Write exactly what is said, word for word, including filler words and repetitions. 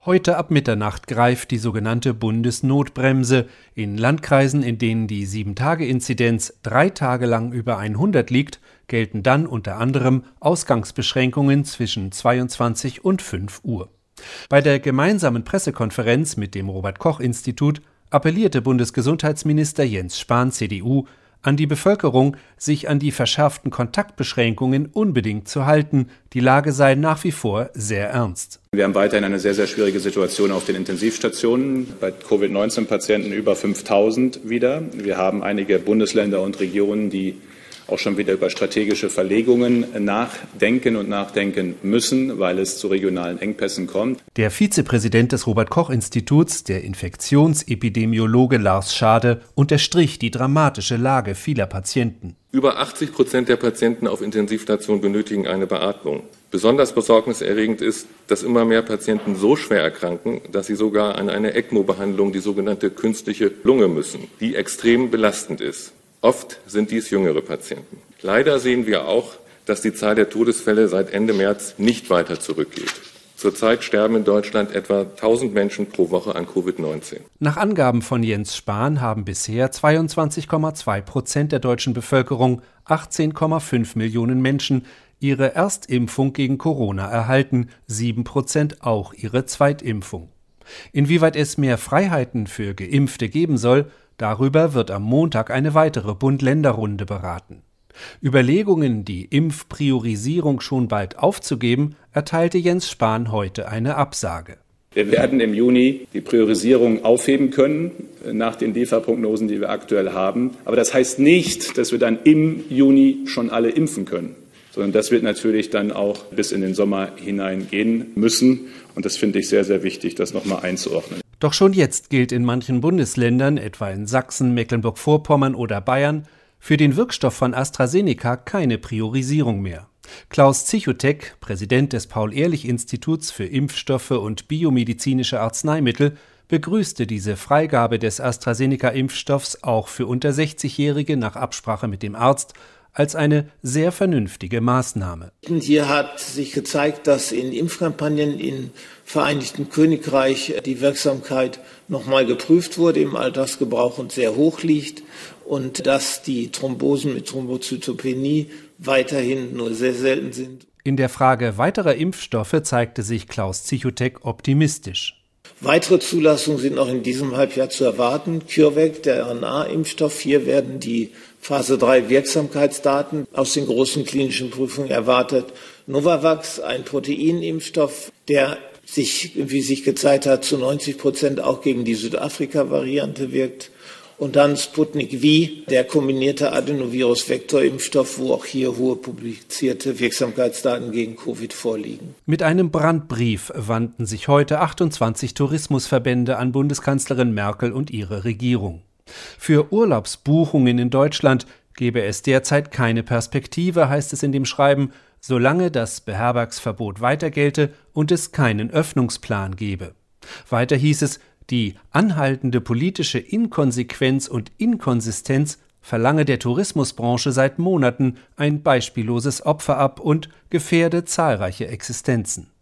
Heute ab Mitternacht greift die sogenannte Bundesnotbremse. In Landkreisen, in denen die sieben Tage Inzidenz drei Tage lang über hundert liegt, gelten dann unter anderem Ausgangsbeschränkungen zwischen zweiundzwanzig und fünf Uhr. Bei der gemeinsamen Pressekonferenz mit dem Robert-Koch-Institut appellierte Bundesgesundheitsminister Jens Spahn, C D U, an die Bevölkerung, sich an die verschärften Kontaktbeschränkungen unbedingt zu halten. Die Lage sei nach wie vor sehr ernst. Wir haben weiterhin eine sehr, sehr schwierige Situation auf den Intensivstationen. Bei Covid neunzehn Patienten über fünftausend wieder. Wir haben einige Bundesländer und Regionen, die auch schon wieder über strategische Verlegungen nachdenken und nachdenken müssen, weil es zu regionalen Engpässen kommt. Der Vizepräsident des Robert-Koch-Instituts, der Infektionsepidemiologe Lars Schade, unterstrich die dramatische Lage vieler Patienten. Über achtzig Prozent der Patienten auf Intensivstationen benötigen eine Beatmung. Besonders besorgniserregend ist, dass immer mehr Patienten so schwer erkranken, dass sie sogar an eine ECMO-Behandlung, die sogenannte künstliche Lunge, müssen, die extrem belastend ist. Oft sind dies jüngere Patienten. Leider sehen wir auch, dass die Zahl der Todesfälle seit Ende März nicht weiter zurückgeht. Zurzeit sterben in Deutschland etwa tausend Menschen pro Woche an Covid neunzehn. Nach Angaben von Jens Spahn haben bisher zweiundzwanzig Komma zwei Prozent der deutschen Bevölkerung, achtzehn Komma fünf Millionen Menschen, ihre Erstimpfung gegen Corona erhalten, sieben Prozent auch ihre Zweitimpfung. Inwieweit es mehr Freiheiten für Geimpfte geben soll, darüber wird am Montag eine weitere Bund-Länder-Runde beraten. Überlegungen, die Impfpriorisierung schon bald aufzugeben, erteilte Jens Spahn heute eine Absage. Wir werden im Juni die Priorisierung aufheben können, nach den Lieferprognosen, die wir aktuell haben. Aber das heißt nicht, dass wir dann im Juni schon alle impfen können, sondern das wird natürlich dann auch bis in den Sommer hineingehen müssen. Und das finde ich sehr, sehr wichtig, das nochmal einzuordnen. Doch schon jetzt gilt in manchen Bundesländern, etwa in Sachsen, Mecklenburg-Vorpommern oder Bayern, für den Wirkstoff von AstraZeneca keine Priorisierung mehr. Klaus Zichotek, Präsident des Paul-Ehrlich-Instituts für Impfstoffe und biomedizinische Arzneimittel, begrüßte diese Freigabe des AstraZeneca-Impfstoffs auch für unter sechzigjährige nach Absprache mit dem Arzt als eine sehr vernünftige Maßnahme. Hier hat sich gezeigt, dass in Impfkampagnen im Vereinigten Königreich die Wirksamkeit nochmal geprüft wurde im Alltagsgebrauch und sehr hoch liegt und dass die Thrombosen mit Thrombozytopenie weiterhin nur sehr selten sind. In der Frage weiterer Impfstoffe zeigte sich Klaus Zichotek optimistisch. Weitere Zulassungen sind noch in diesem Halbjahr zu erwarten. CureVac, der R N A-Impfstoff, hier werden die Phase drei Wirksamkeitsdaten aus den großen klinischen Prüfungen erwartet. Novavax, ein Proteinimpfstoff, der sich, wie sich gezeigt hat, zu neunzig Prozent auch gegen die Südafrika-Variante wirkt. Und dann Sputnik V, der kombinierte Adenovirus-Vektor-Impfstoff, wo auch hier hohe publizierte Wirksamkeitsdaten gegen Covid vorliegen. Mit einem Brandbrief wandten sich heute achtundzwanzig Tourismusverbände an Bundeskanzlerin Merkel und ihre Regierung. Für Urlaubsbuchungen in Deutschland gebe es derzeit keine Perspektive, heißt es in dem Schreiben, solange das Beherbergsverbot weiter gelte und es keinen Öffnungsplan gebe. Weiter hieß es, die anhaltende politische Inkonsequenz und Inkonsistenz verlange der Tourismusbranche seit Monaten ein beispielloses Opfer ab und gefährde zahlreiche Existenzen.